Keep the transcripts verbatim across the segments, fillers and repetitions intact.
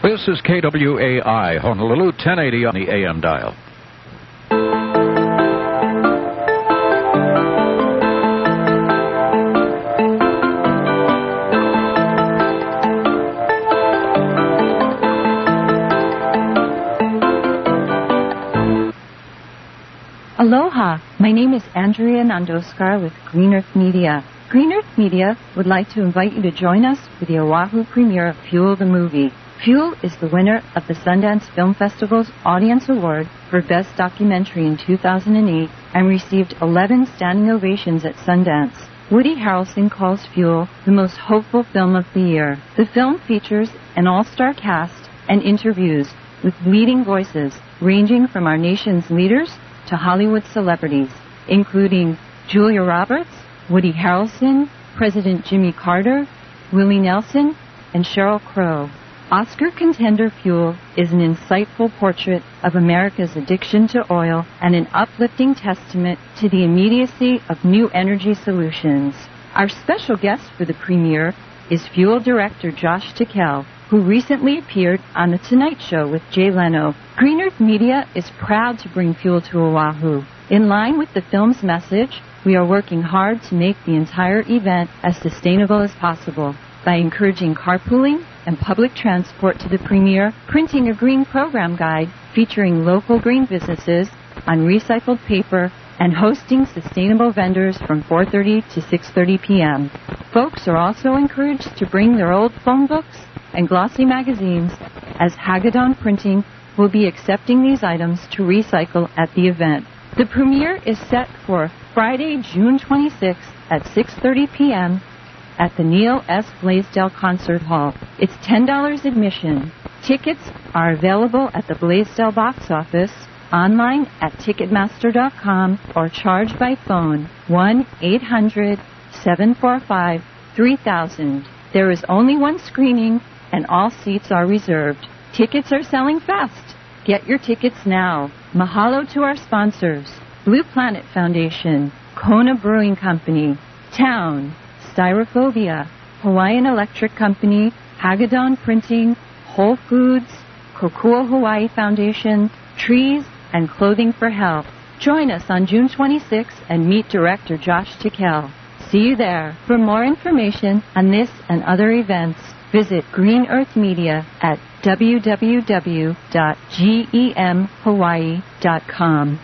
This is K W A I, Honolulu, ten eighty on the A M dial. Aloha, my name is Andrea Nandoskar with Green Earth Media. Green Earth Media would like to invite you to join us for the Oahu premiere of Fuel the Movie. Fuel is the winner of the Sundance Film Festival's Audience Award for Best Documentary in two thousand eight and received eleven standing ovations at Sundance. Woody Harrelson calls Fuel the most hopeful film of the year. The film features an all-star cast and interviews with leading voices ranging from our nation's leaders to Hollywood celebrities, including Julia Roberts, Woody Harrelson, President Jimmy Carter, Willie Nelson, and Sheryl Crow. Oscar contender Fuel is an insightful portrait of America's addiction to oil and an uplifting testament to the immediacy of new energy solutions. Our special guest for the premiere is Fuel director Josh Tickell, who recently appeared on The Tonight Show with Jay Leno. Green Earth Media is proud to bring Fuel to Oahu. In line with the film's message, we are working hard to make the entire event as sustainable as possible by encouraging carpooling and public transport to the premiere, printing a green program guide featuring local green businesses on recycled paper, and hosting sustainable vendors from four thirty to six thirty p.m. Folks are also encouraged to bring their old phone books and glossy magazines, as Hagedon Printing will be accepting these items to recycle at the event. The premiere is set for Friday, June twenty-sixth at six thirty p.m. at the Neil S. Blaisdell Concert Hall. It's ten dollars admission. Tickets are available at the Blaisdell box office, online at Ticketmaster dot com, or charged by phone one eight hundred seven four five three thousand. There is only one screening, and all seats are reserved. Tickets are selling fast. Get your tickets now. Mahalo to our sponsors: Blue Planet Foundation, Kona Brewing Company, Town, Styrophobia, Hawaiian Electric Company, Hagedon Printing, Whole Foods, Kokua Hawaii Foundation, Trees, and Clothing for Health. Join us on June twenty-sixth and meet director Josh Tickell. See you there. For more information on this and other events, visit Green Earth Media at w w w dot gem hawaii dot com.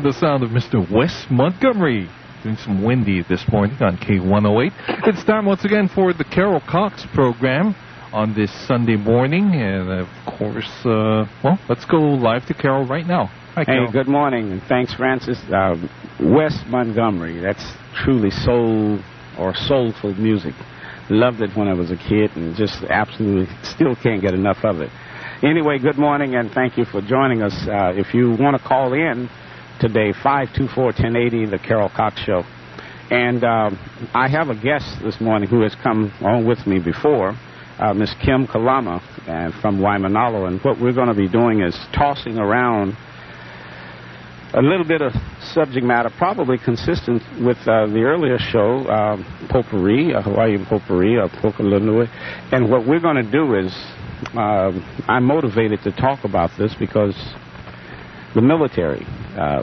the sound of Mister Wes Montgomery doing some windy this morning on K one oh eight. It's time once again for the Carol Cox program on this Sunday morning. And, of course, uh, well, let's go live to Carol right now. Hi, Carol. Hey, good morning, and thanks, Francis. Uh, Wes Montgomery, that's truly soul or soulful music. Loved it when I was a kid and just absolutely still can't get enough of it. Anyway, good morning, and thank you for joining us. Uh, if you want to call in today, five two four, one oh eight oh, The Carol Cox Show. And um, I have a guest this morning who has come on with me before, uh, Miss Kim Kalama uh, from Waimanalo. And what we're going to be doing is tossing around a little bit of subject matter, probably consistent with uh, the earlier show, uh, potpourri, uh, Hawaiian potpourri, or pokalunui. And what we're going to do is, uh, I'm motivated to talk about this because the military uh,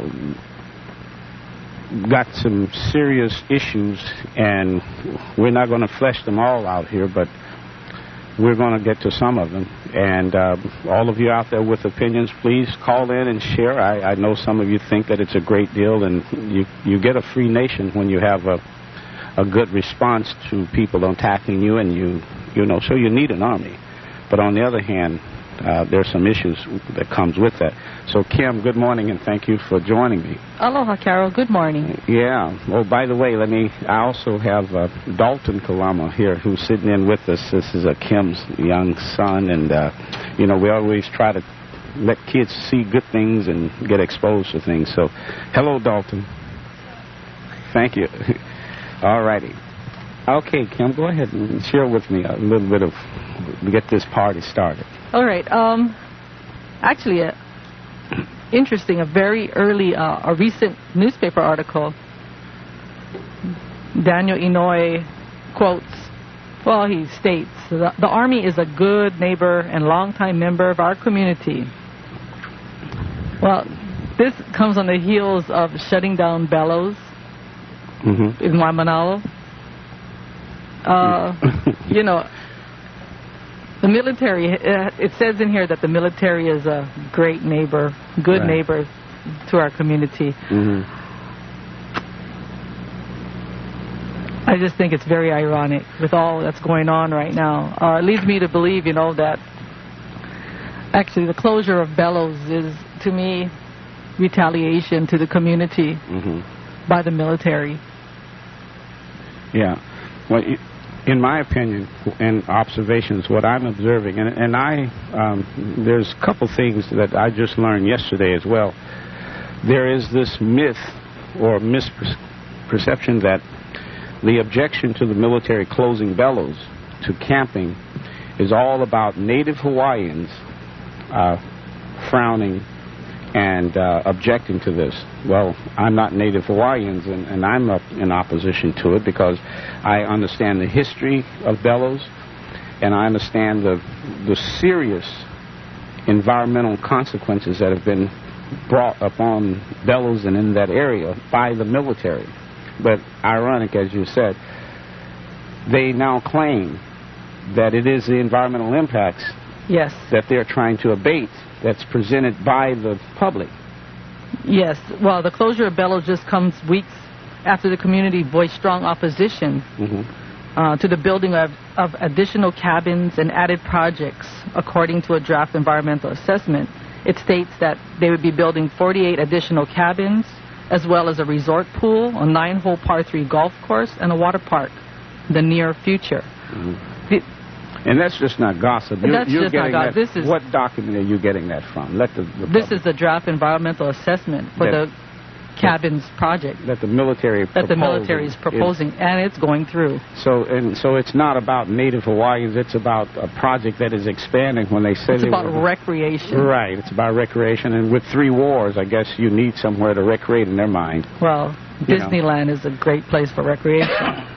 got some serious issues, and we're not going to flesh them all out here, but we're going to get to some of them. And uh, all of you out there with opinions, please call in and share. I, I know some of you think that it's a great deal, and you, you get a free nation when you have a, a good response to people attacking you, and you, you know, so you need an army. But on the other hand, uh, there's some issues that comes with that. So, Kim, good morning, and thank you for joining me. Aloha, Carol. Good morning. Yeah. Well, by the way, let me, I also have uh, Dalton Kalama here who's sitting in with us. This is uh, Kim's young son, and, uh, you know, we always try to let kids see good things and get exposed to things. So, hello, Dalton. Thank you. All righty. Okay, Kim, go ahead and share with me a little bit of, get this party started. All right. Um, actually, uh, interesting, a very early, uh, a recent newspaper article, Daniel Inouye quotes, well, he states, the, the Army is a good neighbor and longtime member of our community. Well, this comes on the heels of shutting down Bellows mm-hmm. in Waimanalo. Uh, you know, the military, uh, it says in here that the military is a great neighbor, good right. neighbor to our community. Mm-hmm. I just think it's very ironic with all that's going on right now. Uh, it leads me to believe, you know, that actually the closure of Bellows is, to me, retaliation to the community mm-hmm. by the military. Yeah. Well, in my opinion and observations, what I'm observing, and, and I, um, there's a couple things that I just learned yesterday as well. There is this myth or misperception that the objection to the military closing Bellows to camping is all about Native Hawaiians uh, frowning and uh, objecting to this. Well, I'm not Native Hawaiians, and, and I'm up in opposition to it because I understand the history of Bellows, and I understand the the serious environmental consequences that have been brought upon Bellows and in that area by the military. But ironic, as you said, they now claim that it is the environmental impacts yes. that they're trying to abate that's presented by the public. Yes. Well, the closure of Bellows just comes weeks after the community voiced strong opposition mm-hmm. uh, to the building of, of additional cabins and added projects, according to a draft environmental assessment. It states that they would be building forty-eight additional cabins, as well as a resort pool, a nine-hole par three golf course, and a water park in the near future. Mm-hmm. The, And that's just not gossip. You're, that's you're just not gossip. This is, what document are you getting that from? Let the, the this is the draft environmental assessment for that, the cabins that, project that the military that the military is proposing, is, and it's going through. So and so, it's not about Native Hawaiians. It's about a project that is expanding. When they say it's they about were, recreation, right? It's about recreation, and with three wars, I guess you need somewhere to recreate in their mind. Well, you Disneyland know. is a great place for recreation.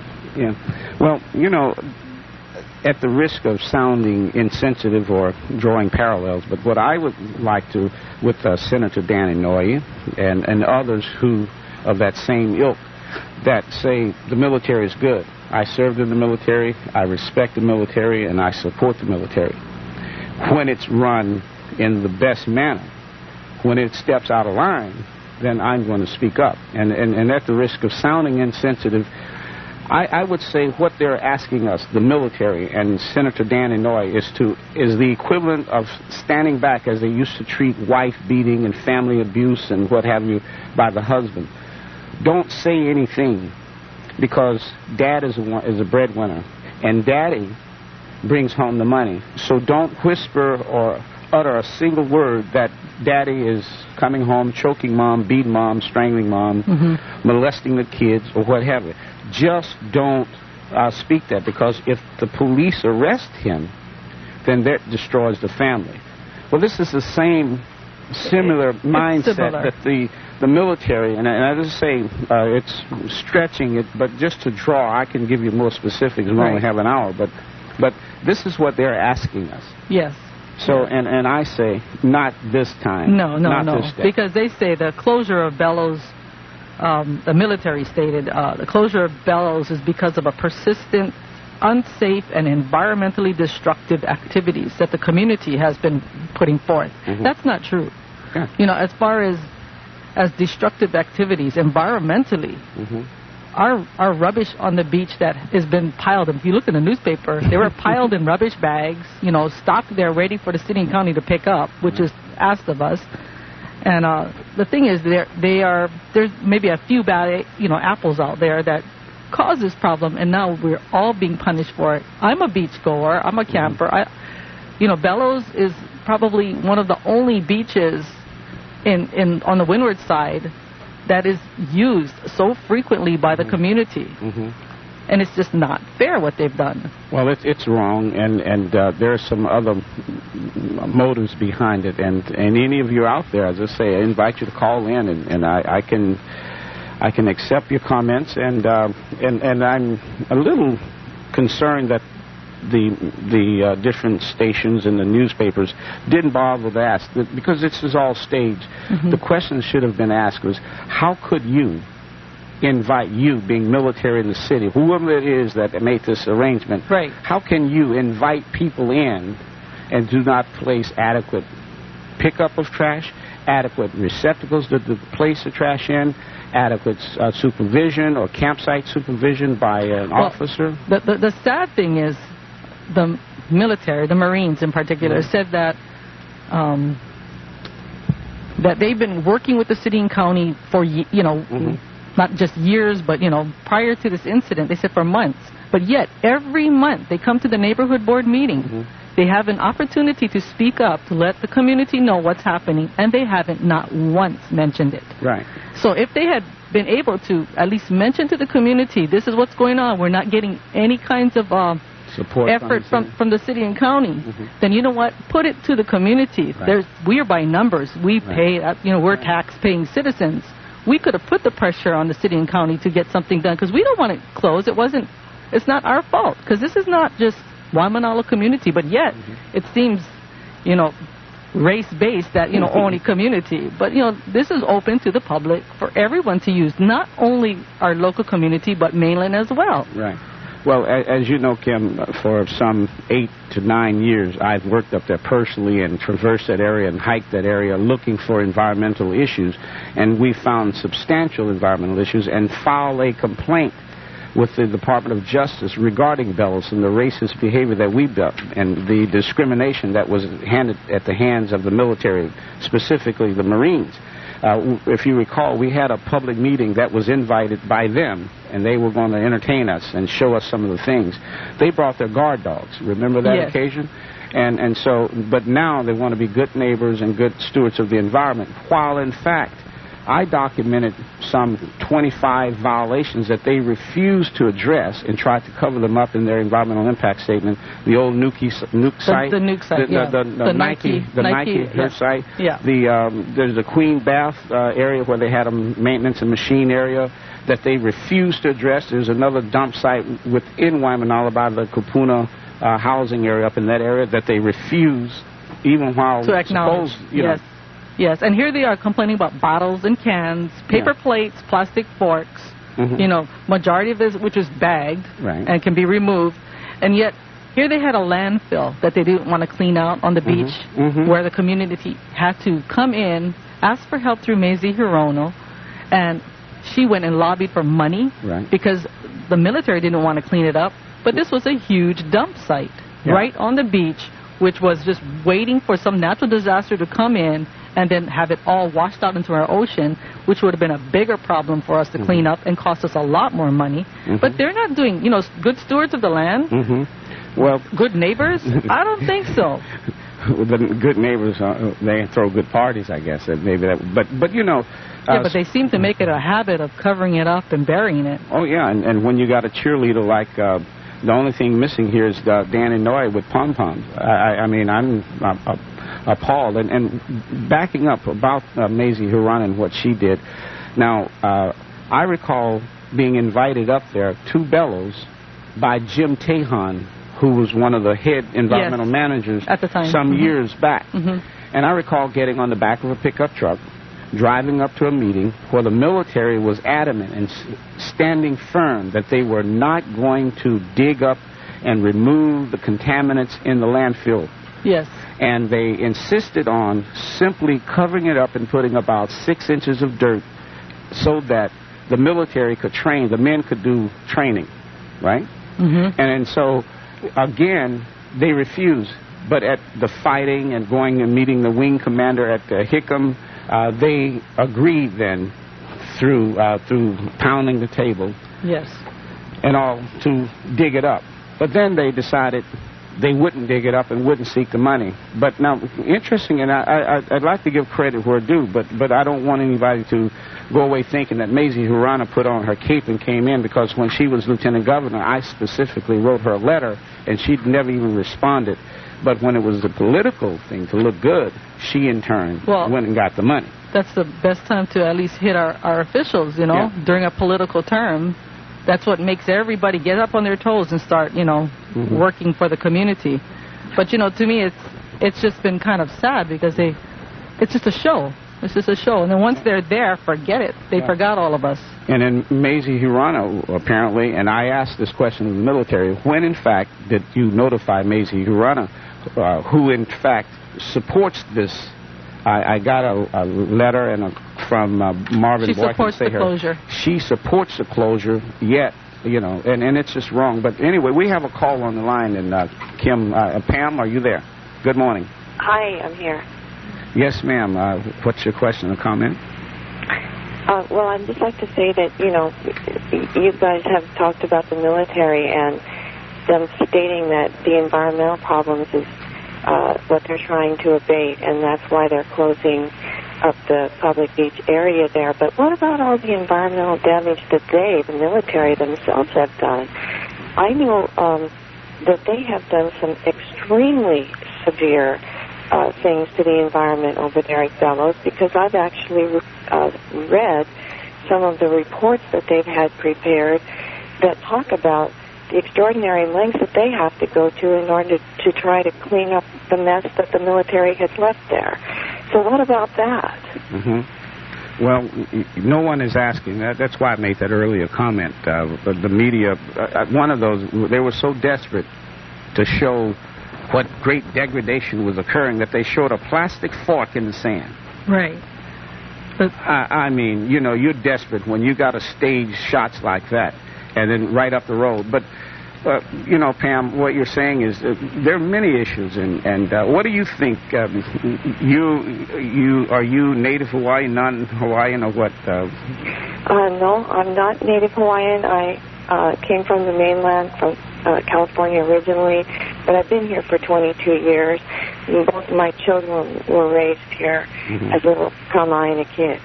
Yeah. Well, you know, at the risk of sounding insensitive or drawing parallels, but what I would like to, with uh, Senator Dan Inouye and, and others who of that same ilk that say the military is good. I served in the military, I respect the military, and I support the military. When it's run in the best manner, when it steps out of line, then I'm going to speak up. And, and, and at the risk of sounding insensitive, I, I would say what they're asking us, the military and Senator Dan Inouye, is to is the equivalent of standing back as they used to treat wife beating and family abuse and what have you by the husband. Don't say anything, because dad is a, is a breadwinner, and daddy brings home the money. So don't whisper or utter a single word that daddy is coming home choking mom, beating mom, strangling mom, mm-hmm. molesting the kids, or what have you. Just don't uh, speak that, because if the police arrest him, then that destroys the family. Well, this is the same similar it, mindset similar. that the the military, and, and I just say uh, it's stretching it, but just to draw, I can give you more specifics. We right. only have an hour, but but this is what they're asking us. Yes. So, and, and I say, not this time. No, no, not no. This day. Because they say the closure of Bellows, um, the military stated, uh, the closure of Bellows is because of a persistent, unsafe, and environmentally destructive activities that the community has been putting forth. Mm-hmm. That's not true. Yeah. You know, as far as as destructive activities, environmentally, mm-hmm. Our our rubbish on the beach that has been piled, if you look in the newspaper, they were piled in rubbish bags, you know, stocked there ready for the city and county to pick up, which is asked of us. And uh, the thing is, they are, there's maybe a few bad, you know, apples out there that cause this problem, and now we're all being punished for it. I'm a beach goer. I'm a camper. I, you know, Bellows is probably one of the only beaches in, in on the windward side that is used so frequently by the community. Mm-hmm. And it's just not fair what they've done. Well, it, it's wrong, and, and uh, there are some other motives behind it. And, and any of you out there, as I say, I invite you to call in, and, and I, I can I can accept your comments. And, uh, and, and I'm a little concerned that the the uh, different stations and the newspapers didn't bother to ask, because this is all staged. Mm-hmm. The question should have been asked was, how could you invite, you being military in the city, whoever it is that made this arrangement, right. how can you invite people in and do not place adequate pickup of trash, adequate receptacles to, to place the trash in, adequate uh, supervision or campsite supervision by an well, officer? The, the, the sad thing is, the military, the Marines in particular, mm-hmm. said that um, that they've been working with the city and county for, you know, mm-hmm. not just years, but, you know, prior to this incident, they said for months. But yet, every month, they come to the neighborhood board meeting. Mm-hmm. They have an opportunity to speak up, to let the community know what's happening, and they haven't not once mentioned it. Right. So if they had been able to at least mention to the community, this is what's going on, we're not getting any kinds of Uh, Support effort from, from, from the city and county, mm-hmm. then you know what? Put it to the community. Right. There's we are by numbers. We right. pay, uh, you know, we're tax-paying citizens. We could have put the pressure on the city and county to get something done, because we don't want it closed. It wasn't. It's not our fault, because this is not just Waimanalo community, but yet mm-hmm. it seems, you know, race-based that, you know, mm-hmm. only community. But, you know, this is open to the public for everyone to use, not only our local community, but mainland as well. Right. Well, as you know, Kim, for some eight to nine years, I've worked up there personally and traversed that area and hiked that area looking for environmental issues. And we found substantial environmental issues and filed a complaint with the Department of Justice regarding Bellows and the racist behavior that we've done and the discrimination that was handed at the hands of the military, specifically the Marines. Uh, if you recall, we had a public meeting that was invited by them, and they were going to entertain us and show us some of the things. They brought their guard dogs. Remember that yes. occasion? And and so, but now they want to be good neighbors and good stewards of the environment, while in fact, I documented some twenty-five violations that they refused to address and tried to cover them up in their environmental impact statement. The old Nuke, nuke site, the, the Nuke site, the, yeah. the, the, the, the Nike, the Nike, Nike yeah. site. Yeah. The um, there's the Queen Bath uh, area where they had a maintenance and machine area that they refused to address. There's another dump site within Waimanalo by the Kupuna uh, housing area up in that area that they refuse, even while to acknowledge. Supposed, you yes. know, Yes, and here they are complaining about bottles and cans, paper yeah. plates, plastic forks, mm-hmm. you know, majority of this which is bagged right. and can be removed. And yet, here they had a landfill that they didn't want to clean out on the mm-hmm. beach, mm-hmm. where the community had to come in, asked for help through Mazie Hirono, and she went and lobbied for money right. because the military didn't want to clean it up. But this was a huge dump site yeah. right on the beach, which was just waiting for some natural disaster to come in and then have it all washed out into our ocean, which would have been a bigger problem for us to mm-hmm. clean up and cost us a lot more money. Mm-hmm. But they're not doing, you know, good stewards of the land. Mm-hmm. Well, good neighbors? I don't think so. The good neighbors, uh, they throw good parties, I guess. Maybe that, but but you know. Uh, yeah, but they seem to make it a habit of covering it up and burying it. Oh yeah, and, and when you got a cheerleader like. Uh, The only thing missing here is uh, Danny Noy with pom poms. I, I mean, I'm, I'm, I'm appalled. And, and backing up about uh, Mazie Hirono and what she did. Now, uh, I recall being invited up there to Bellows by Jim Tehan, who was one of the head environmental yes, managers at the time. some mm-hmm. years back. Mm-hmm. And I recall getting on the back of a pickup truck, driving up to a meeting where the military was adamant and s- standing firm that they were not going to dig up and remove the contaminants in the landfill. Yes. And they insisted on simply covering it up and putting about six inches of dirt so that the military could train, the men could do training, right? Mm-hmm. And, and so, again, they refused. But at the fighting and going and meeting the wing commander at uh, Hickam, Uh, they agreed then, through uh, through pounding the table, yes, and all, to dig it up. But then they decided they wouldn't dig it up and wouldn't seek the money. But now, interesting, and I, I, I'd like to give credit where due, but but I don't want anybody to go away thinking that Mazie Hirono put on her cape and came in, because when she was lieutenant governor, I specifically wrote her a letter, and she'd never even responded. But when it was the political thing to look good, she in turn well, went and got the money. That's the best time to at least hit our, our officials, you know, yeah. during a political term. That's what makes everybody get up on their toes and start, you know, mm-hmm. working for the community. But, you know, to me, it's it's just been kind of sad because they, it's just a show. It's just a show. And then once they're there, forget it. They yeah. forgot all of us. And then Mazie Hirono, apparently, and I asked this question of the military, when in fact did you notify Mazie Hirono, uh, who in fact supports this? I, I got a, a letter and a, from uh, Marvin She Boykin. supports the closure. She supports the closure, yet, you know, and, and it's just wrong. But anyway, we have a call on the line, and uh, Kim, uh, Pam, are you there? Good morning. Hi, I'm here. Yes, ma'am. Uh, what's your question or comment? Uh, well, I'd just like to say that, you know, you guys have talked about the military and them stating that the environmental problems is uh, what they're trying to abate, and that's why they're closing up the public beach area there. But what about all the environmental damage that they, the military themselves, have done? I know um, that they have done some extremely severe Uh, things to the environment over there at Bellows, because I've actually uh, read some of the reports that they've had prepared that talk about the extraordinary lengths that they have to go to in order to, to try to clean up the mess that the military has left there. So what about that? Mm-hmm. Well, no one is asking. That, that's why I made that earlier comment. Uh, the, the media, uh, one of those, they were so desperate to show what great degradation was occurring that they showed a plastic fork in the sand. Right. But I, I mean, you know, you're desperate when you got to stage shots like that and then right up the road. But, uh, you know, Pam, what you're saying is uh, there are many issues. And, and uh, what do you think? Um, you, you, are you Native Hawaiian, non-Hawaiian, or what? Uh, uh, no, I'm not Native Hawaiian. I uh, came from the mainland, from uh, California originally, but I've been here for twenty-two years. And both of my children were raised here mm-hmm. as little Kamaina kids.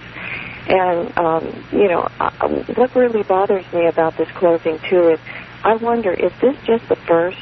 And, um, you know, uh, what really bothers me about this closing, too, is I wonder, is this just the first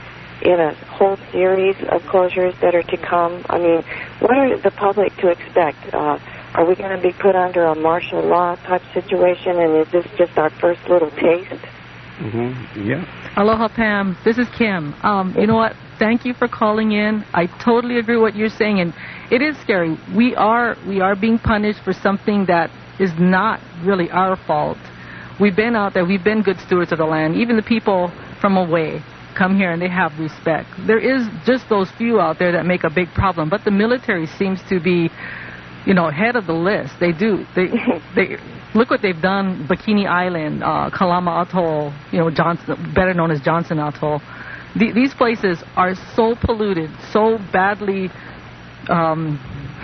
in a whole series of closures that are to come? I mean, what are the public to expect? Uh, are we going to be put under a martial law type situation, and is this just our first little taste? Mm-hmm. Yeah. Aloha, Pam. This is Kim. Um, you know what? Thank you for calling in. I totally agree with what you're saying, and it is scary. We are we are being punished for something that is not really our fault. We've been out there. We've been good stewards of the land. Even the people from away come here and they have respect. There is just those few out there that make a big problem, but the military seems to be you know, head of the list. They do. They they look what they've done. Bikini Island, uh, Kalama Atoll, you know, Johnson, better known as Johnson Atoll. The, these places are so polluted, so badly um,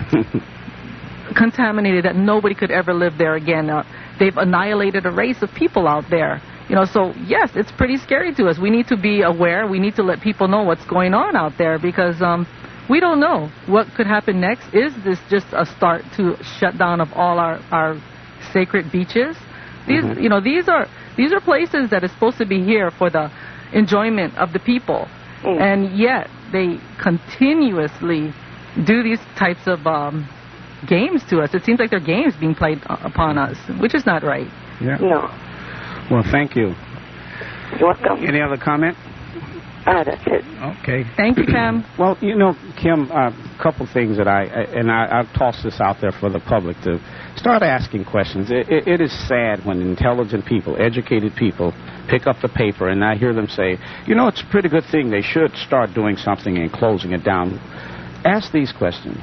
contaminated that nobody could ever live there again. Uh, they've annihilated a race of people out there. You know, so yes, it's pretty scary to us. We need to be aware. We need to let people know what's going on out there because um, we don't know what could happen next. Is this just a start to shut down of all our, our sacred beaches? These, mm-hmm. you know, these are these are places that are supposed to be here for the enjoyment of the people, mm. and yet they continuously do these types of um, games to us. It seems like they're games being played upon us, which is not right. Yeah. No. Well, thank you. You're welcome. Any other comment? Ah, that's it. Okay. Thank you, Pam. Well, you know, Kim, a uh, couple things that I, and I, I've tossed this out there for the public to start asking questions. It, it, it is sad when intelligent people, educated people, pick up the paper and I hear them say, you know, it's a pretty good thing. They should start doing something and closing it down. Ask these questions.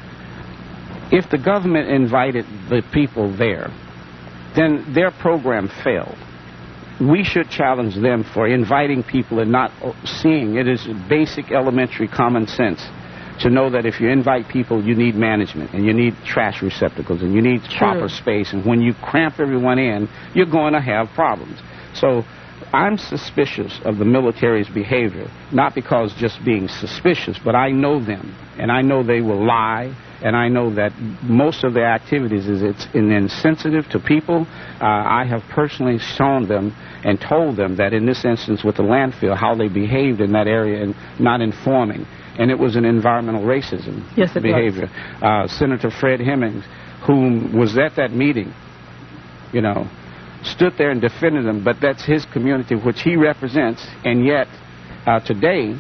If the government invited the people there, then their program failed. We should challenge them for inviting people and not seeing. It is basic elementary common sense to know that if you invite people, you need management and you need trash receptacles and you need True. proper space. And when you cramp everyone in, you're going to have problems. So I'm suspicious of the military's behavior, not because just being suspicious, but I know them, and I know they will lie, and I know that most of their activities is it's insensitive to people. Uh, I have personally shown them and told them that in this instance with the landfill, how they behaved in that area and not informing. And it was an environmental racism yes, it behavior. Uh, Senator Fred Hemmings, who was at that meeting, you know, stood there and defended them, but that's his community, which he represents, and yet uh, today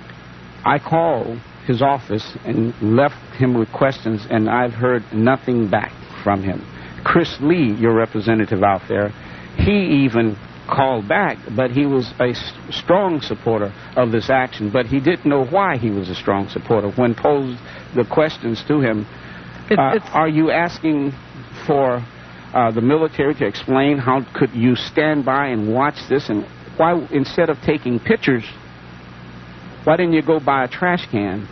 I called his office and left him with questions, and I've heard nothing back from him. Chris Lee, your representative out there, he even called back, but he was a s- strong supporter of this action, but he didn't know why he was a strong supporter. When posed the questions to him, it, uh, are you asking for uh, the military to explain how could you stand by and watch this, and why instead of taking pictures, why didn't you go buy a trash can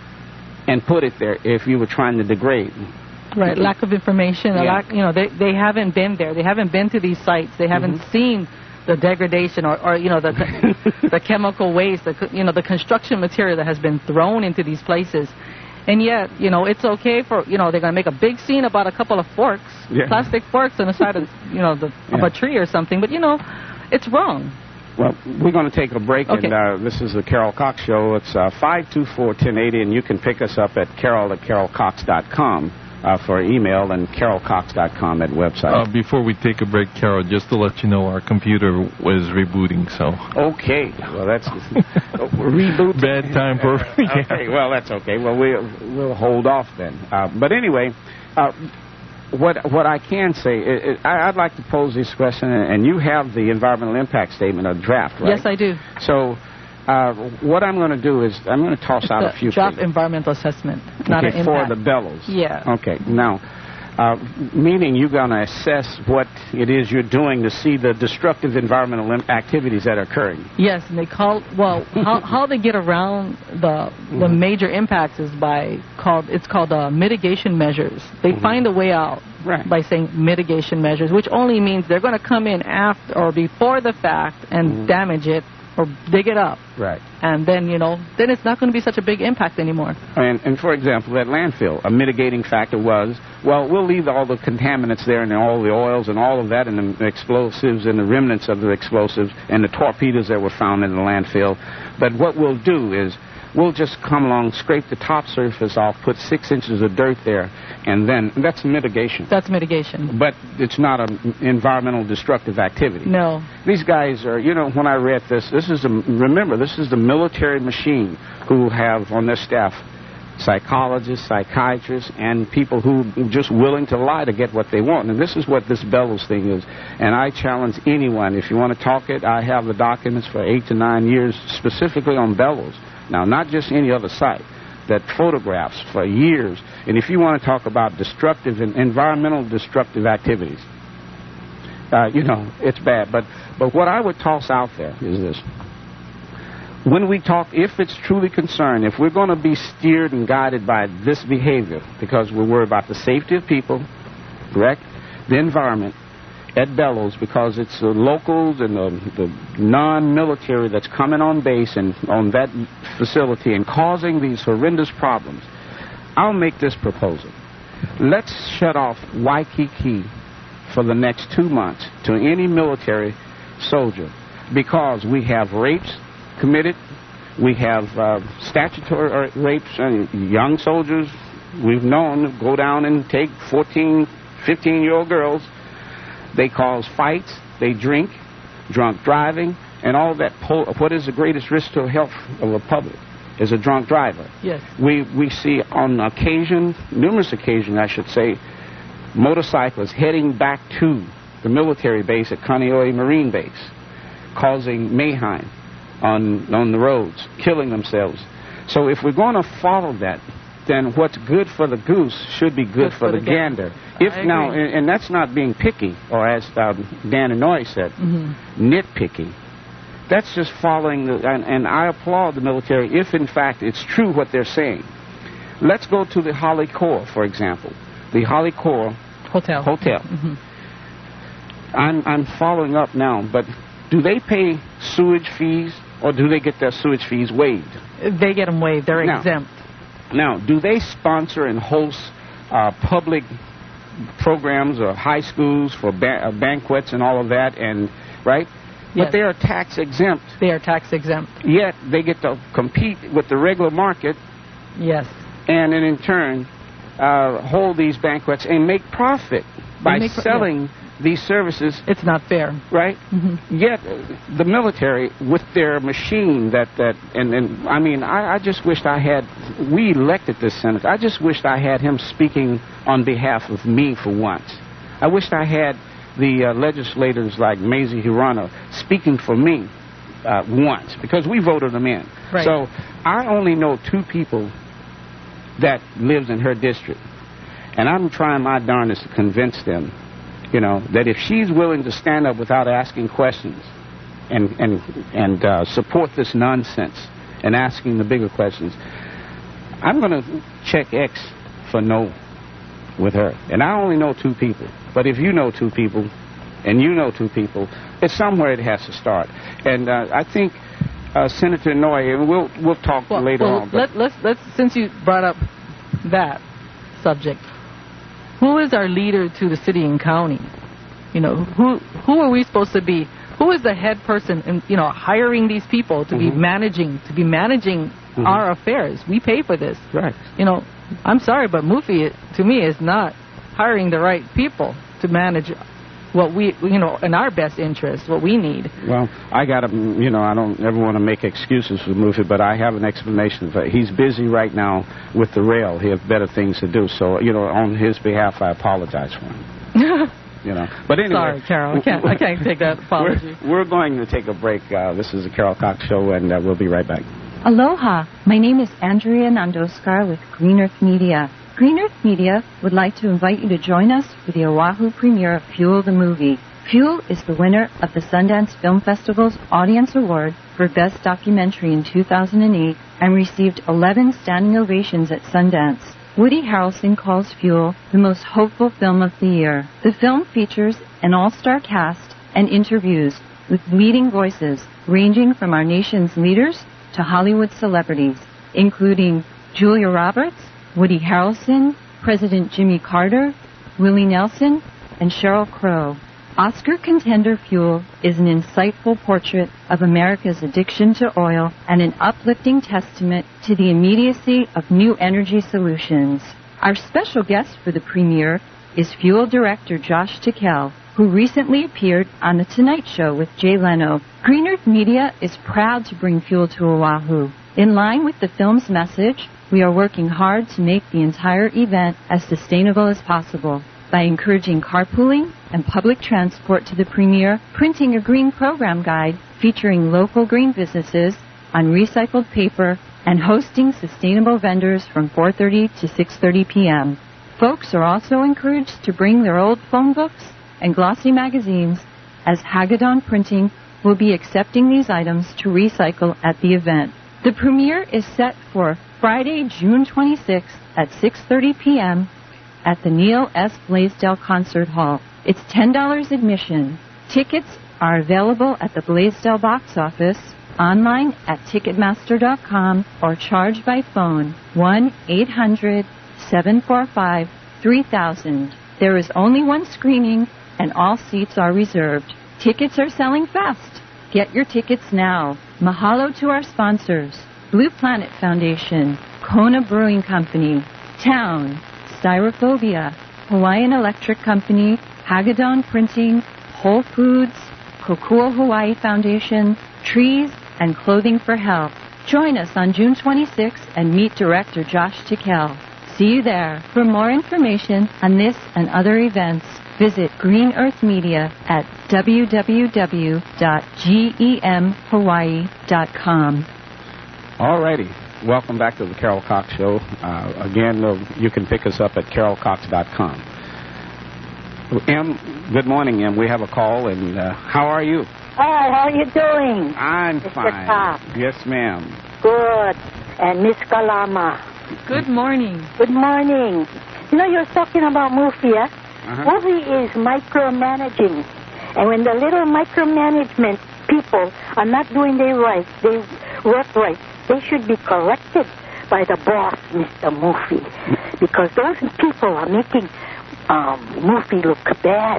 and put it there if you were trying to degrade? Right, lack of information. Yeah. A lack, you know, they they haven't been there. They haven't been to these sites. They haven't mm-hmm. seen the degradation or, or you know, the the chemical waste, the you know, the construction material that has been thrown into these places. And yet, you know, it's okay for, you know, they're going to make a big scene about a couple of forks, yeah. plastic forks on the side of, you know, the, yeah. of a tree or something. But, you know, it's wrong. Well, we're going to take a break, okay. and uh, this is the Carol Cox Show. It's uh, five two four, one zero eight zero, and you can pick us up at carol at carol cox dot com uh, for email and carol cox dot com at website. Uh, before we take a break, Carol, just to let you know, our computer was rebooting, so... Okay. Well, that's... oh, reboot? Bad time for... yeah. Okay, well, that's okay. Well, we'll, we'll hold off then. Uh, but anyway... Uh, What what I can say, it, it, I, I'd like to pose this question, and you have the environmental impact statement, a draft, right? Yes, I do. So uh, what I'm going to do is I'm going to toss it's out a a few draft things. environmental assessment, not okay, an for impact. the bellows. Yeah. Okay, now, uh, meaning you're going to assess what it is you're doing to see the destructive environmental im- activities that are occurring. Yes, and they call, well, how, how they get around the the mm-hmm. major impacts is by, called it's called uh, mitigation measures. They mm-hmm. find a way out right. by saying mitigation measures, which only means they're going to come in after or before the fact and mm-hmm. damage it or dig it up. Right. And then, you know, then it's not going to be such a big impact anymore. And, and for example, that landfill, a mitigating factor was, well, we'll leave all the contaminants there and all the oils and all of that and the explosives and the remnants of the explosives and the torpedoes that were found in the landfill. But what we'll do is we'll just come along, scrape the top surface off, put six inches of dirt there, and then that's mitigation. That's mitigation. But it's not an environmental destructive activity. No. These guys are, you know, when I read this, this is, a, remember, this is the military machine who have on their staff psychologists, psychiatrists, and people who are just willing to lie to get what they want. And this is what this bellows thing is. And I challenge anyone, if you want to talk it, I have the documents for eight to nine years specifically on bellows. Now, not just any other site, that photographs for years. And if you want to talk about destructive and environmental destructive activities, uh, you know, it's bad. But, but what I would toss out there is this. When we talk, if it's truly concerned, if we're going to be steered and guided by this behavior, because we're worried about the safety of people, correct, the environment, at Bellows, because it's the locals and the, the non-military that's coming on base and on that facility and causing these horrendous problems, I'll make this proposal. Let's shut off Waikiki for the next two months to any military soldier, because we have rapes committed, we have uh, statutory rapes, uh, young soldiers we've known go down and take fourteen, fifteen-year-old girls. They cause fights, they drink, drunk driving, and all that. Po- what is the greatest risk to the health of the public is a drunk driver. Yes. We we see on occasion, numerous occasions, I should say, motorcyclists heading back to the military base at Kaneohe Marine Base, causing mayhem on on the roads, killing themselves. So if we're going to follow that, then what's good for the goose should be good, good for, for the, the gander. gander. If now, and, and that's not being picky, or as uh, Dan Inouye said, mm-hmm. nitpicky. That's just following, the, and, and I applaud the military if, in fact, it's true what they're saying. Let's go to the Holly Core, for example. The Holly Core Hotel. Hotel. Mm-hmm. I'm, I'm following up now, but do they pay sewage fees, or do they get their sewage fees waived? They get them waived. They're now, exempt. Now, do they sponsor and host uh, public programs or high schools for ba- uh, banquets and all of that, and right? Yes. But they are tax exempt. They are tax exempt. Yet they get to compete with the regular market. Yes. And then in turn uh, hold these banquets and make profit by make pro- selling yes. these services. It's not fair, right? Mm-hmm. Yet uh, the military with their machine that that and, and I mean I, I just wished I had we elected this senator. I just wished I had him speaking on behalf of me for once. I wished I had the uh, legislators like Mazie Hirono speaking for me uh, once, because we voted them in. Right. So I only know two people that lives in her district, and I'm trying my darndest to convince them, you know, that if she's willing to stand up without asking questions and and and uh, support this nonsense and asking the bigger questions, I'm going to check X for no with her. And I only know two people. But if you know two people, and you know two people, it's somewhere it has to start. And uh, I think uh, Senator Inouye, and we'll we'll talk well, later well, on. Let, let's let's since you brought up that subject, who is our leader to the city and county? You know, who who are we supposed to be? Who is the head person in, you know, hiring these people to mm-hmm. be managing to be managing mm-hmm. our affairs? We pay for this. Right. You know, I'm sorry, but Mufi, to me, is not hiring the right people to manage what we, you know, in our best interest, what we need. Well, I got to, you know, I don't ever want to make excuses for Mufi, but I have an explanation for it. He's busy right now with the rail. He has better things to do. So, you know, on his behalf, I apologize for him. You know, but anyway. Sorry, Carol. I can't, I can't take that apology. We're, we're going to take a break. Uh, this is the Carol Cox Show, and uh, we'll be right back. Aloha. My name is Andrea Nandoskar with Green Earth Media. Green Earth Media would like to invite you to join us for the Oahu premiere of Fuel the Movie. Fuel is the winner of the Sundance Film Festival's Audience Award for Best Documentary in two thousand eight and received eleven standing ovations at Sundance. Woody Harrelson calls Fuel the most hopeful film of the year. The film features an all-star cast and interviews with leading voices ranging from our nation's leaders to Hollywood celebrities, including Julia Roberts, Woody Harrelson, President Jimmy Carter, Willie Nelson, and Sheryl Crow. Oscar contender Fuel is an insightful portrait of America's addiction to oil and an uplifting testament to the immediacy of new energy solutions. Our special guest for the premiere is Fuel director Josh Tickell, who recently appeared on The Tonight Show with Jay Leno. Green Earth Media is proud to bring Fuel to Oahu. In line with the film's message, we are working hard to make the entire event as sustainable as possible by encouraging carpooling and public transport to the premiere, printing a green program guide featuring local green businesses on recycled paper, and hosting sustainable vendors from four thirty to six thirty p.m. Folks are also encouraged to bring their old phone books and glossy magazines, as Hagedon Printing will be accepting these items to recycle at the event. The premiere is set for Friday, June twenty-sixth at six thirty p.m. at the Neil S. Blaisdell Concert Hall. It's ten dollars admission. Tickets are available at the Blaisdell box office, online at Ticketmaster dot com, or charged by phone one eight hundred seven four five three thousand. There is only one screening and all seats are reserved. Tickets are selling fast. Get your tickets now. Mahalo to our sponsors: Blue Planet Foundation, Kona Brewing Company, Town, Styrophobia, Hawaiian Electric Company, Hagedon Printing, Whole Foods, Kokua Hawaii Foundation, Trees, and Clothing for Health. Join us on June twenty-sixth and meet Director Josh Tickell. See you there. For more information on this and other events, visit Green Earth Media at w w w dot gem hawaii dot com. All righty. Welcome back to the Carol Cox Show. Uh, again, uh, you can pick us up at carol cox dot com. Em, good morning, Em. We have a call, and uh, how are you? Hi, how are you doing? I'm Mister fine. Cox? Yes, ma'am. Good. And Miss Kalama. Good morning. Good morning. You know, you're talking about Mufi, eh? Uh-huh. Mufi is micromanaging. And when the little micromanagement people are not doing their right, they work right, they should be corrected by the boss, Mister Mufi. Because those people are making um, Mufi look bad.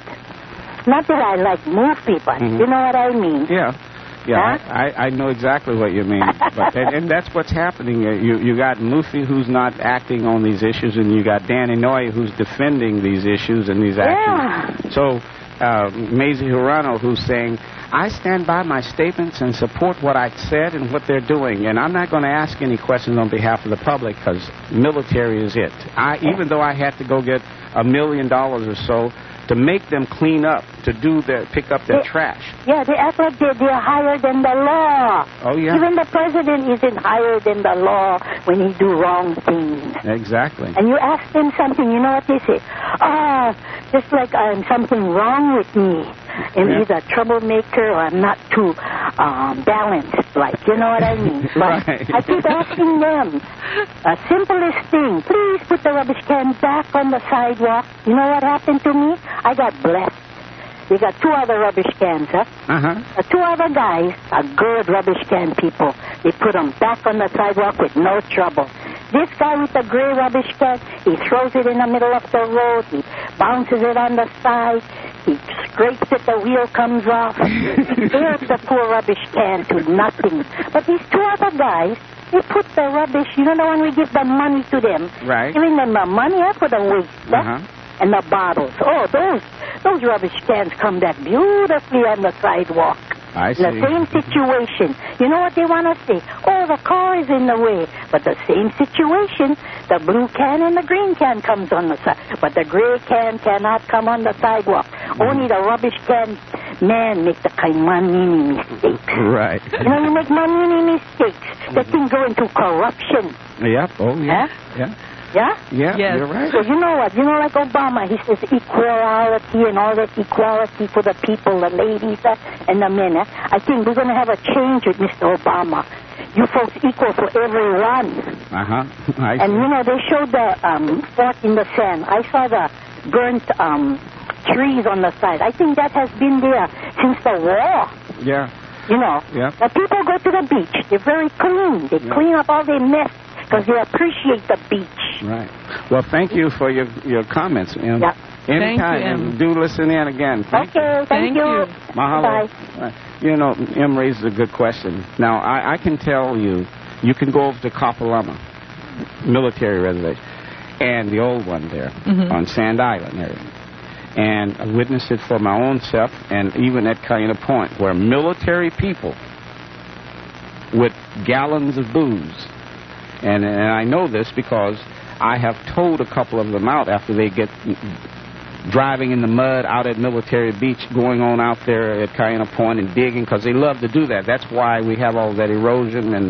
Not that I like Mufi, but Mm-hmm. you know what I mean. Yeah. Yeah, Huh? I, I know exactly what you mean. But, and, and that's what's happening. Uh, You you got Mufi, who's not acting on these issues, and you got Danny Noy, who's defending these issues and these actions. Yeah. So uh, Maisie Hirano, who's saying, I stand by my statements and support what I said and what they're doing, and I'm not going to ask any questions on behalf of the public because military is it. I even though I had to go get a million dollars or so to make them clean up, to do their, pick up their Yeah. trash. Yeah, they act like they, they're higher than the law. Oh, yeah. Even the president isn't higher than the law when he do wrong things. Exactly. And you ask them something, you know what they say? Ah, just like I'm something wrong with me. I'm Yeah. either a troublemaker or I'm not too um, balanced, like, you know what I mean? But Right. I keep asking them, a simplest thing, please put the rubbish can back on the sidewalk. You know what happened to me? I got blessed. We got two other rubbish cans, huh? Uh-huh. The two other guys are good rubbish can people. They put them back on the sidewalk with no trouble. This guy with the gray rubbish can, he throws it in the middle of the road. He bounces it on the side. He scrapes it, the wheel comes off. He tears the poor rubbish can to nothing. But these two other guys, they put the rubbish, you know, when we give the money to them, Right. giving them the money eh, for the waste, eh? Uh-huh. And the bottles. Oh, those those rubbish cans come back beautifully on the sidewalk. I see. In the same situation. You know what they want to say? Oh, the car is in the way. But the same situation, the blue can and the green can comes on the side. But the gray can cannot come on the sidewalk. Mm-hmm. Only the rubbish can man make the kaimani mistakes. Right. You know, you make many mistakes. That can go into corruption. Yep. Oh, yeah. Huh? Yeah. Yeah? Yeah, Yes. you're right. So you know what? You know, like Obama, he says equality and all that equality for the people, the ladies uh, and the men. Uh. I think we're going to have a change with Mister Obama. You folks equal for everyone. Uh-huh. I And see. you know, they showed the um, fort in the sand. I saw the burnt um, trees on the side. I think that has been there since the war. Yeah. You know, Yeah. the people go to the beach. They're very clean. They Yeah. clean up all their mess because they appreciate the beach. Right. Well, thank you for your, your comments. And Yeah. anytime, Thank you, and do listen in again. Thank Okay, thank, Thank you. you. Mahalo. Bye. Uh, You know, Em raises a good question. Now, I, I can tell you, you can go over to Kapalama, military reservation, and the old one there Mhm. on Sand Island area. And I witnessed it for my own self, and even at Cayena Point, where military people with gallons of booze, and, and I know this because I have towed a couple of them out after they get driving in the mud out at Military Beach, going on out there at Cayena Point and digging, because they love to do that. That's why we have all that erosion and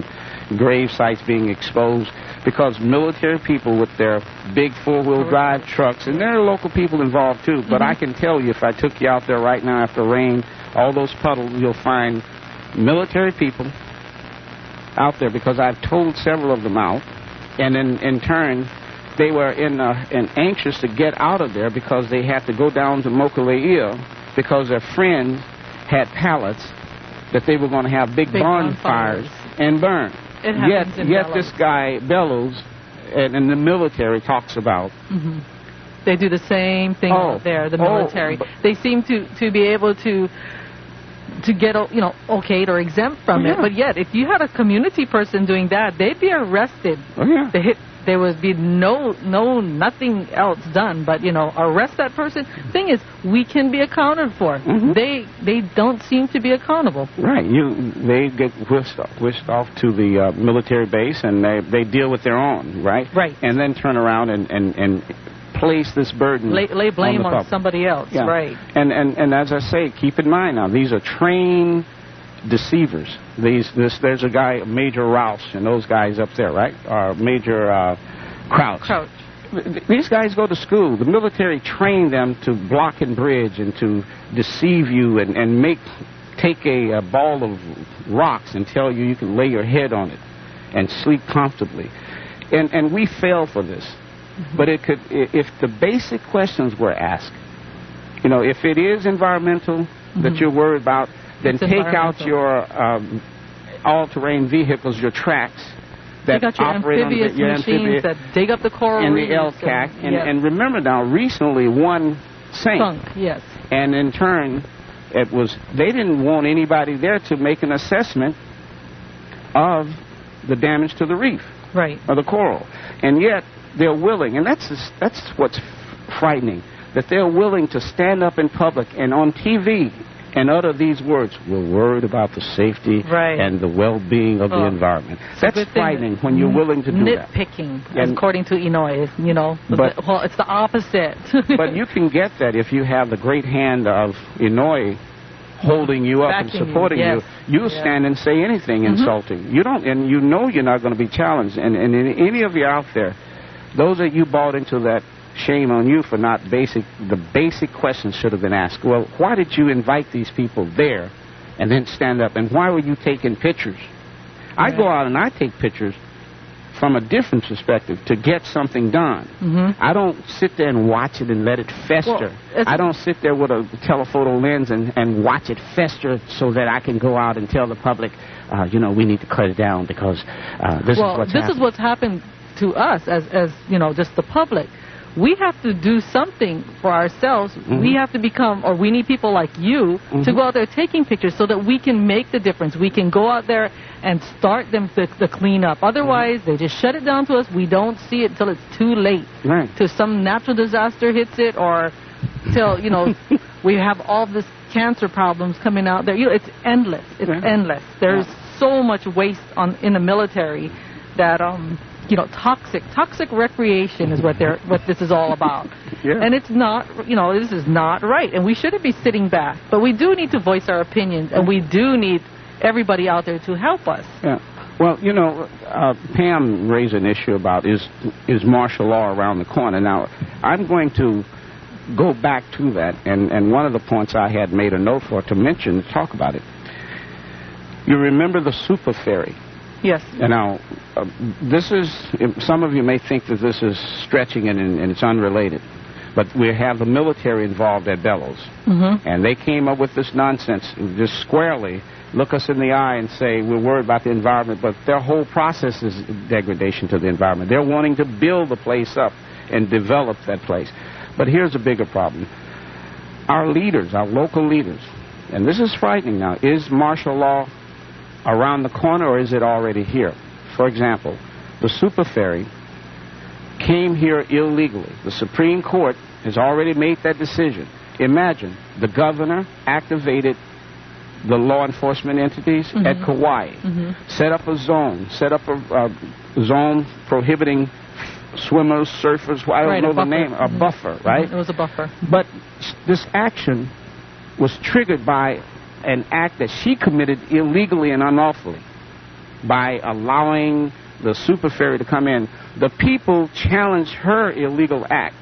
grave sites being exposed because military people with their big four-wheel drive trucks, and there are local people involved too, but mm-hmm. I can tell you if I took you out there right now after rain, all those puddles, you'll find military people out there because I've told several of them out, and in, in turn, they were in, uh, in anxious to get out of there because they had to go down to Mokuleia because their friends had pallets that they were going to have big, big bonfires, bonfires and burn. It yet, in yet Bellows. this guy Bellows, and, and the military talks about. Mm-hmm. They do the same thing oh. out there. The oh, military. They seem to, to be able to to get you know okayed or exempt from yeah. it. But yet, if you had a community person doing that, they'd be arrested. Oh yeah. They hit. There would be no, no, nothing else done but, you know, arrest that person. Thing is, we can be accounted for. Mm-hmm. They they don't seem to be accountable. Right. You they get whisked off, whisked off to the uh, military base, and they they deal with their own, right? Right. And then turn around and, and, and place this burden. Lay, lay blame on, on somebody else. Yeah. Right. And, and and as I say, keep in mind now, these are trained deceivers. These this there's a guy, Major Roush, and those guys up there, right? Or Major uh, Crouch. Crouch. These guys go to school. The military train them to block and bridge and to deceive you and, and make take a, a ball of rocks and tell you you can lay your head on it and sleep comfortably. And and we fail for this. Mm-hmm. But it could if the basic questions were asked. You know, if it is environmental mm-hmm. that you're worried about, then it's take out your um, all-terrain vehicles, your tracks that take out your operate amphibious on the, your machines amphibia, that dig up the coral and reefs the L C A C. And, and, yes. and remember now, recently one sank. Sunk, yes. And in turn, it was they didn't want anybody there to make an assessment of the damage to the reef, right, or the coral. And yet they're willing, and that's that's what's frightening, that they're willing to stand up in public and on T V and utter these words: we're worried about the safety right. and the well-being of oh. the environment. That's frightening when you're willing to do nitpicking, that. Nitpicking, according to Inouye, you know. But, well, it's the opposite. But you can get that if you have the great hand of Inouye holding you up Backing and supporting you. Yes. you. You'll yeah. stand and say anything mm-hmm. insulting. You don't, and you know you're not going to be challenged. And, and any of you out there, those that you bought into that, shame on you for not basic, the basic questions should have been asked. Well, why did you invite these people there and then stand up? And why were you taking pictures? Right. I go out and I take pictures from a different perspective to get something done. Mm-hmm. I don't sit there and watch it and let it fester. Well, I don't sit there with a telephoto lens and, and watch it fester so that I can go out and tell the public, uh, you know, we need to cut it down because uh, this well, is what's this happened. is what's happened to us as, as, you know, just the public. We have to do something for ourselves. Mm-hmm. We have to become, or we need people like you mm-hmm. to go out there taking pictures so that we can make the difference. We can go out there and start them the, the cleanup. Otherwise, mm-hmm. they just shut it down to us. We don't see it until it's too late. Right. Till some natural disaster hits it, or till, you know, we have all this cancer problems coming out there. You know, it's endless. It's yeah. endless. There's yeah. so much waste on in the military that um. You know, toxic, toxic recreation is what they're, what this is all about. Yeah. And it's not, you know, this is not right. And we shouldn't be sitting back. But we do need to voice our opinions, and we do need everybody out there to help us. Yeah. Well, you know, uh, Pam raised an issue about is is martial law around the corner. Now, I'm going to go back to that, and, and one of the points I had made a note for to mention, to talk about it. You remember the super ferry? Yes. And now, uh, this is, some of you may think that this is stretching and, and it's unrelated, but we have the military involved at Bellows. Mm-hmm. And they came up with this nonsense, just squarely look us in the eye and say, we're worried about the environment, but their whole process is degradation to the environment. They're wanting to build the place up and develop that place. But here's a bigger problem. Our leaders, our local leaders, and this is frightening now, is martial law around the corner, or is it already here? For example, the super ferry came here illegally. The Supreme Court has already made that decision. Imagine the governor activated the law enforcement entities mm-hmm. at Kauai, mm-hmm. set up a zone, set up a uh, zone prohibiting swimmers, surfers, I don't right, know the buffer. name, a mm-hmm. buffer, right? Mm-hmm. It was a buffer. But this action was triggered by an act that she committed illegally and unlawfully. by allowing the super ferry to come in. The people challenged her illegal act,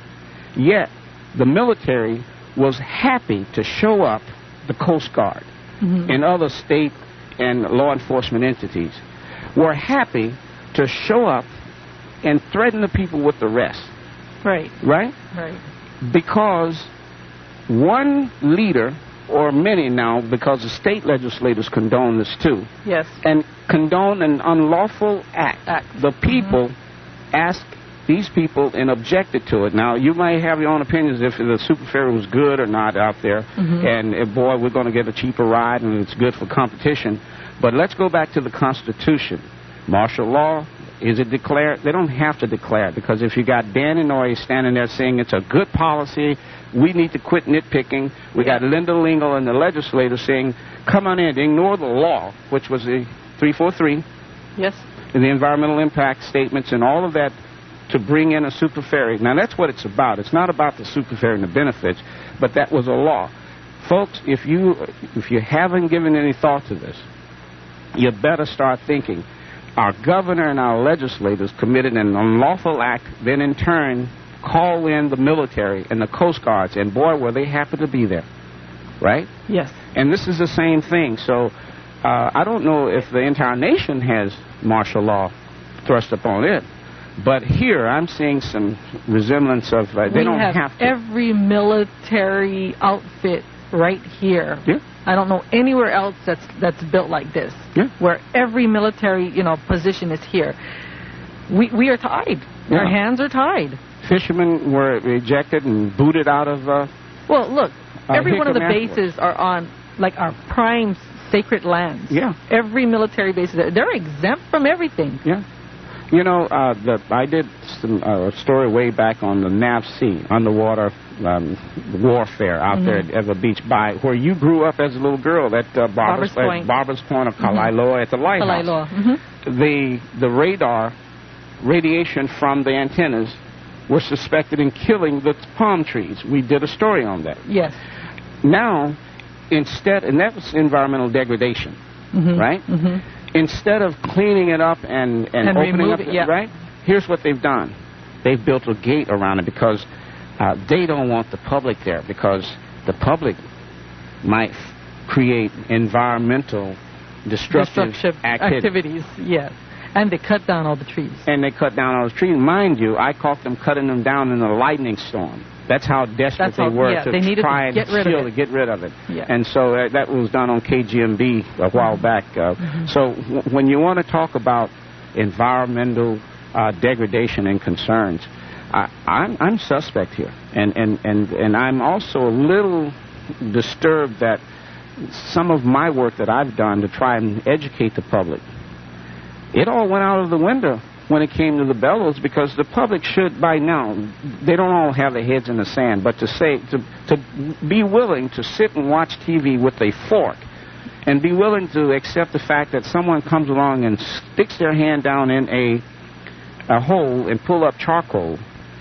yet the military was happy to show up, the Coast Guard mm-hmm. and other state and law enforcement entities were happy to show up and threaten the people with arrest. Right. Right? Right. Because one leader, or many now, because the state legislators condone this too. Yes. And condone an unlawful act. act. The people mm-hmm. asked these people and objected to it. Now, you may have your own opinions if the super ferry was good or not out there. Mm-hmm. And, if, boy, we're going to get a cheaper ride and it's good for competition. But let's go back to the Constitution. Martial law, is it declared? They don't have to declare it, because if you got Dan Inouye standing there saying it's a good policy, we need to quit nitpicking. We yeah. got Linda Lingle and the legislator saying, come on in, ignore the law, which was the three forty-three. Yes. And the environmental impact statements and all of that to bring in a super ferry. Now, that's what it's about. It's not about the super ferry and the benefits, but that was a law. Folks, if you if you haven't given any thought to this, you better start thinking. Our governor and our legislators committed an unlawful act, then in turn call in the military and the Coast Guards, and boy, were they happy to be there. Right? Yes. And this is the same thing. So uh, I don't know if the entire nation has martial law thrust upon it, but here I'm seeing some resemblance of uh, they we don't have, have to. Every military outfit right here. Yeah. I don't know anywhere else that's that's built like this. Yeah. Where every military, you know, position is here. We we are tied. Yeah. Our hands are tied. Fishermen were ejected and booted out of. Uh, well, look, uh, every one of the Hickam bases are on like our prime sacred lands. Yeah. Every military base, they're exempt from everything. Yeah. You know, uh, the, I did some uh, story way back on the Nav C, underwater um, warfare out mm-hmm. there at Ever Beach, by where you grew up as a little girl at uh, Barbers, Barbers Point, uh, Barbers Point of Kalailoa mm-hmm. at the lighthouse. Kalailoa. Mm-hmm. The the radar radiation from the antennas were suspected in killing the palm trees. We did a story on that. Yes. Now, instead, and that was environmental degradation, mm-hmm. right? Mm-hmm. Instead of cleaning it up and, and, and opening up, it, yeah. right? Here's what they've done. They've built a gate around it because uh, they don't want the public there, because the public might f- create environmental destructive, destructive acti- activities. Yes. And they cut down all the trees. And they cut down all the trees. Mind you, I caught them cutting them down in a lightning storm. That's how desperate That's they how, were yeah, to they needed try to get and rid seal of it. to get rid of it. Yeah. And so uh, that was done on K G M B a while mm-hmm. back. Uh, mm-hmm. So w- when you want to talk about environmental uh, degradation and concerns, I, I'm, I'm suspect here. And, and, and, and I'm also a little disturbed that some of my work that I've done to try and educate the public, it all went out of the window when it came to the bellows, because the public should by now, they don't all have their heads in the sand, but to say, to, to be willing to sit and watch T V with a fork and be willing to accept the fact that someone comes along and sticks their hand down in a, a hole and pull up charcoal.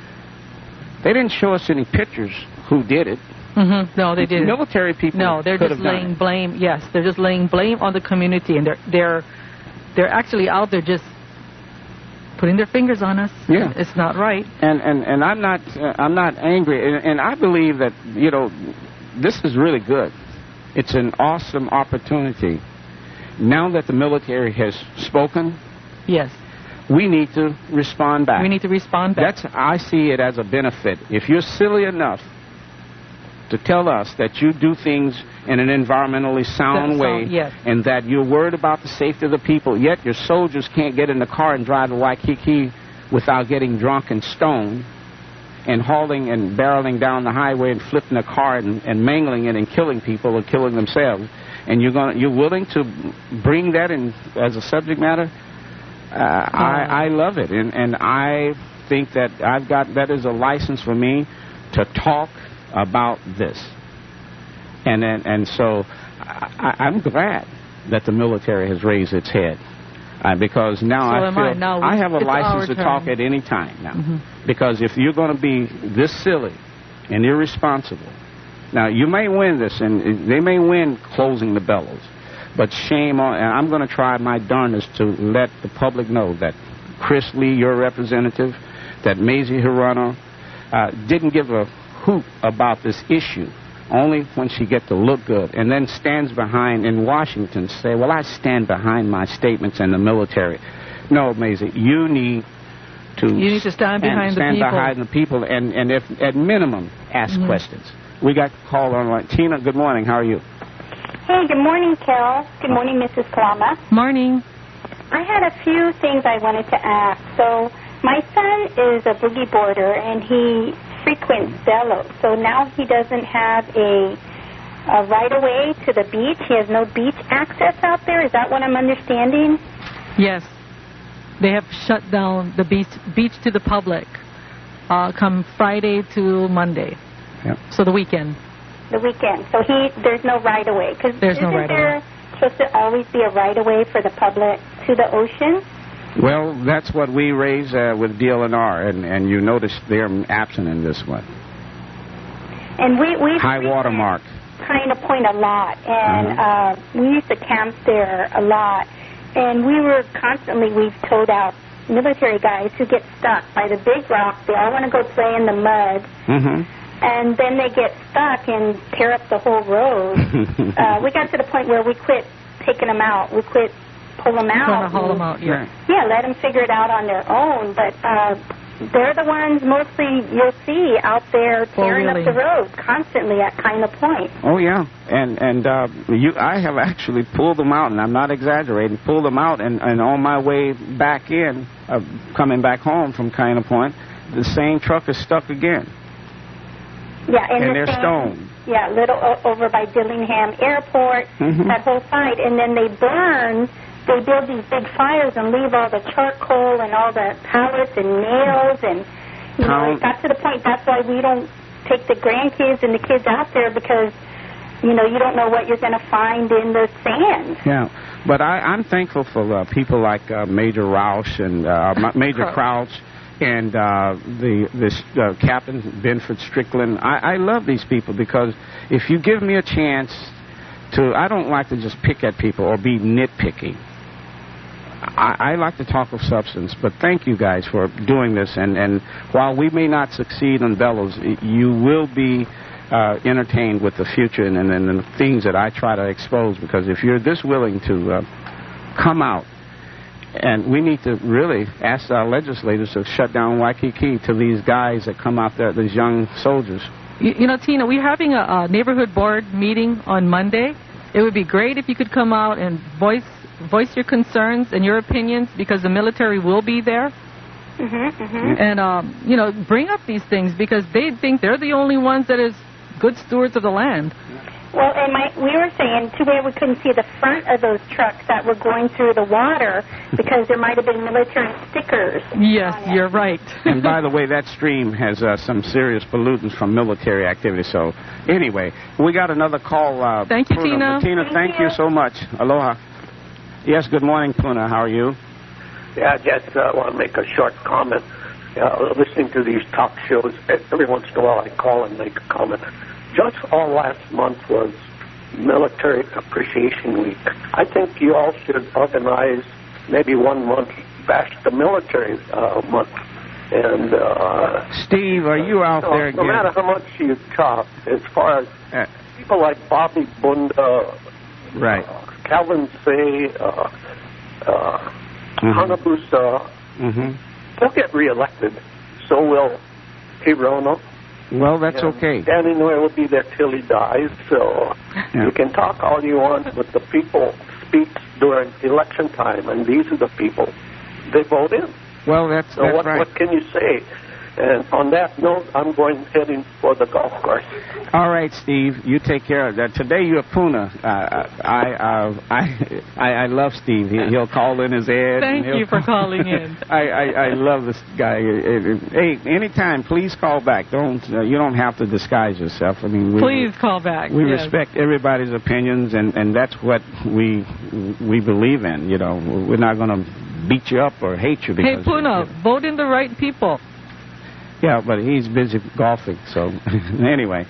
They didn't show us any pictures who did it. Mm-hmm. No, they didn't. Military people. No, they're just laying blame. Yes, they're just laying blame on the community, and they're they're they're actually out there just putting their fingers on us. Yeah, it's not right. And and and I'm not uh, I'm not angry, and, and I believe that, you know, this is really good. It's an awesome opportunity. Now that the military has spoken, yes, we need to respond back. We need to respond back. That's, I see it as a benefit. If you're silly enough to tell us that you do things in an environmentally sound That's way, sound, yes. and that you're worried about the safety of the people, yet your soldiers can't get in the car and drive to Waikiki without getting drunk and stoned, and hauling and barreling down the highway and flipping a car and, and mangling it and killing people or killing themselves, and you're going you're willing to bring that in as a subject matter, uh, oh. I, I love it, and and I think that I've got that is a license for me to talk about this, and and, and so I, I'm glad that the military has raised its head, uh, because now so I feel I. Now I have a license to turn. talk at any time now, mm-hmm. because if you're going to be this silly and irresponsible, now you may win this, and they may win closing the bellows, But shame on, and I'm going to try my darndest to let the public know that Chris Lee, your representative, that Mazie Hirono uh, didn't give a hoot about this issue, only when she gets to look good, and then stands behind in Washington, say, well, I stand behind my statements in the military. No, Mazie, you need to you need to stand behind stand the people. behind the people, and, and if at minimum, ask mm-hmm. questions. We got a call online. Tina, good morning. How are you? Hey, good morning, Carol. Good morning, Missus Kalama. Morning. I had a few things I wanted to ask. So my son is a boogie boarder, and he frequents Bellows. So now he doesn't have a, a right-of-way to the beach. He has no beach access out there. Is that what I'm understanding? Yes. They have shut down the beach, beach to the public uh, come Friday to Monday. Yep. So the weekend. The weekend. So he there's no right-of-way. Cause there's no right-of-way. Isn't there supposed to always be a right-of-way for the public to the ocean? Well, that's what we raise uh, with D L N R, and, and you notice they're absent in this one. And we we high water mark. Kind of point a lot, and uh-huh. uh, we used to camp there a lot, and we were constantly we've towed out military guys who get stuck by the big rock. They all want to go play in the mud. Mm-hmm. And then they get stuck and tear up the whole road. uh, we got to the point where we quit taking them out. We quit pulling them out. Haul them out, yeah. Yeah, let them figure it out on their own. But uh, they're the ones mostly you'll see out there tearing oh, really? up the road constantly at Kinda Point. Oh, yeah. And and uh, you, I have actually pulled them out, and I'm not exaggerating, pulled them out, and, and on my way back in, uh, coming back home from Kinda Point, the same truck is stuck again. Yeah, and, and the they're same, stoned. Yeah, little o- over by Dillingham Airport, mm-hmm. that whole site. And then they burn, they build these big fires and leave all the charcoal and all the pallets and nails. And, you know, it got to the point, that's why we don't take the grandkids and the kids out there, because, you know, you don't know what you're going to find in the sand. Yeah, but I, I'm thankful for uh, people like uh, Major Roush and uh, Major Crouch. And uh, the this uh, Captain Benford Strickland. I, I love these people, because if you give me a chance to, I don't like to just pick at people or be nitpicky. I, I like to talk of substance, but thank you guys for doing this. And, and while we may not succeed in Bellows, you will be uh, entertained with the future and, and, and the things that I try to expose, because if you're this willing to uh, come out, and we need to really ask our legislators to shut down Waikiki to these guys that come out there, these young soldiers. You, you know, Tina, we're having a, a neighborhood board meeting on Monday. It would be great if you could come out and voice voice your concerns and your opinions, because the military will be there. Mm-hmm, mm-hmm. And, um, you know, bring up these things, because they think they're the only ones that is good stewards of the land. Well, and my, we were saying, too bad we couldn't see the front of those trucks that were going through the water, because there might have been military stickers. Yes, you're right. And by the way, that stream has uh, some serious pollutants from military activity. So, anyway, we got another call. Uh, thank you, Puna. Tina. Tina, thank, thank you. you so much. Aloha. Yes, good morning, Puna. How are you? Yeah, I just uh, want to make a short comment. Uh, listening to these talk shows, every once in a while I call and make a comment. Just all last month was Military Appreciation Week. I think you all should organize maybe one month, Bash the Military uh, Month. And uh, Steve, are you out no, there no again? No matter how much you talk, as far as uh, people like Bobby Bunda, right, uh, Calvin Say, uh, uh, mm-hmm. Hanabusa, mm-hmm. they'll get reelected. So will Hirono. Well, that's and okay. Danny Noy will be there till he dies, so yeah. You can talk all you want, but the people speak during election time, and these are the people they vote in. Well, that's, so that's what, right. what can you say? And on that note, I'm going heading for the golf course. All right, Steve, you take care of that. Today you're Puna. Uh, I, uh, I, I, I love Steve. He, he'll call in his ad. Thank you for calling in. I, I, I love this guy. Hey, anytime, please call back. Don't uh, you don't have to disguise yourself. I mean, we, please call back. We yes. respect everybody's opinions, and, and that's what we we believe in. You know, we're not going to beat you up or hate you. Because hey, Puna, vote in the right people. Yeah, but he's busy golfing. So anyway,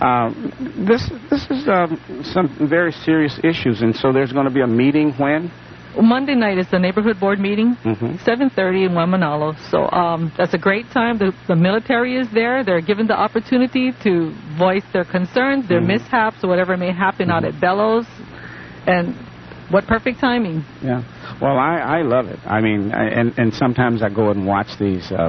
um, this this is um, some very serious issues, and so there's going to be a meeting when. Monday night is the neighborhood board meeting, mm-hmm. seven thirty in Waimanalo. So um, that's a great time. The, the military is there. They're given the opportunity to voice their concerns, their mm-hmm. mishaps, or whatever may happen mm-hmm. out at Bellows. And what perfect timing. Yeah. Well, I, I love it. I mean, I, and, and sometimes I go and watch these, uh,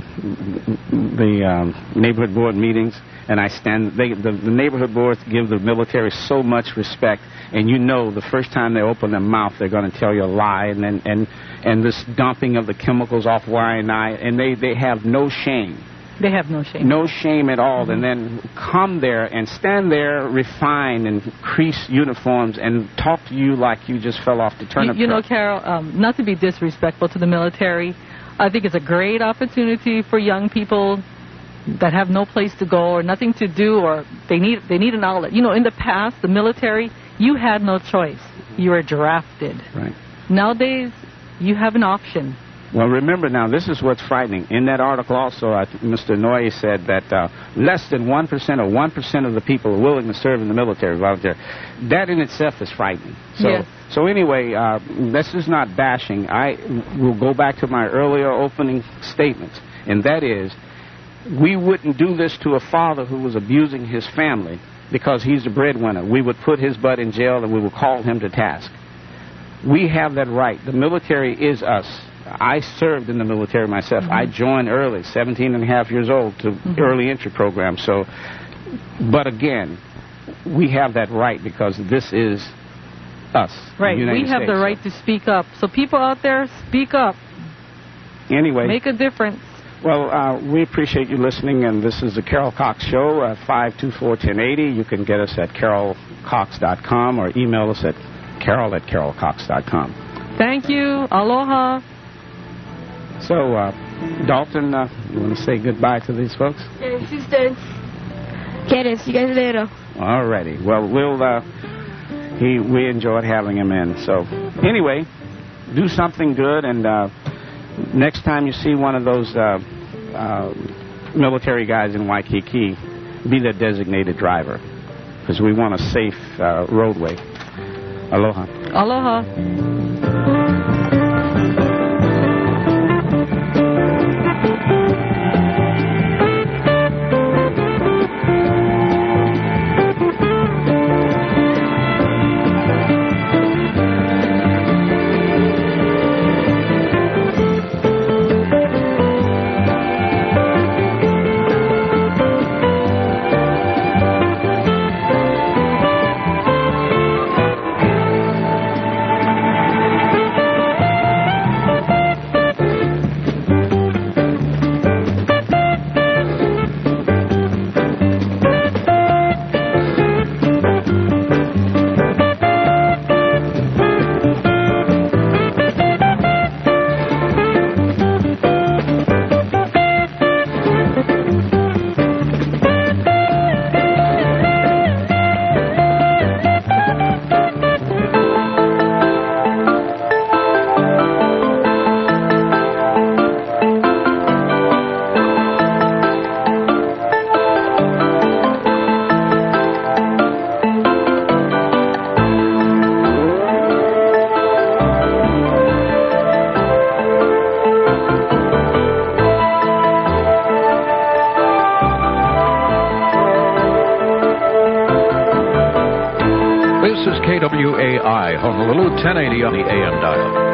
the um, neighborhood board meetings, and I stand, they, the, the neighborhood boards give the military so much respect, and you know the first time they open their mouth, they're going to tell you a lie, and then, and, and this dumping of the chemicals off Y and I, and they, they have no shame. They have no shame. No shame at all. Mm-hmm. And then come there and stand there, refine and crease uniforms and talk to you like you just fell off the turnip You, you know, truck. Carol, um, not to be disrespectful to the military, I think it's a great opportunity for young people that have no place to go or nothing to do, or they need they need an outlet. You know, in the past, the military, you had no choice. You were drafted. Right. Nowadays, you have an option. Well, remember now, this is what's frightening. In that article also, I th- Mister Noye said that uh, less than one percent or one percent of the people are willing to serve in the military, volunteer. That in itself is frightening. So, yes. So anyway, uh, this is not bashing. I will go back to my earlier opening statements, and that is, we wouldn't do this to a father who was abusing his family because he's the breadwinner. We would put his butt in jail and we would call him to task. We have that right. The military is us. I served in the military myself. Mm-hmm. I joined early, seventeen and a half years old, to mm-hmm. early entry program. So, but again, we have that right because this is us. Right. We have States. the right to speak up. So people out there, speak up. Anyway. Make a difference. Well, uh, we appreciate you listening, and this is the Carol Cox Show, uh, five two four, one oh eight oh. You can get us at carol cox dot com or email us at carol at carol cox dot com. Thank you. Aloha. So, uh, Dalton, uh, you want to say goodbye to these folks? Yes, sister. Get us. You guys later. All righty. Well, we'll, uh, he, we enjoyed having him in. So, anyway, do something good, and uh, next time you see one of those uh, uh, military guys in Waikiki, be their designated driver, because we want a safe uh, roadway. Aloha. Aloha. K W A I, Honolulu, ten eighty on the A M dial.